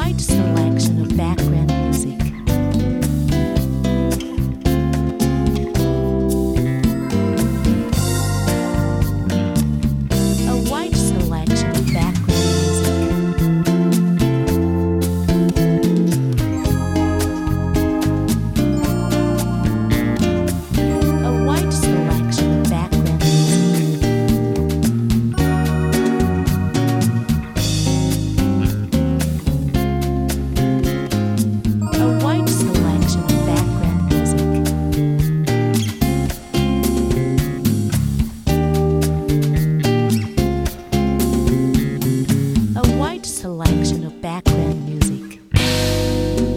wide selection of background music. A wide selection of background music. A wide selection of background music. A wide selection of background music. A wide selection of background music.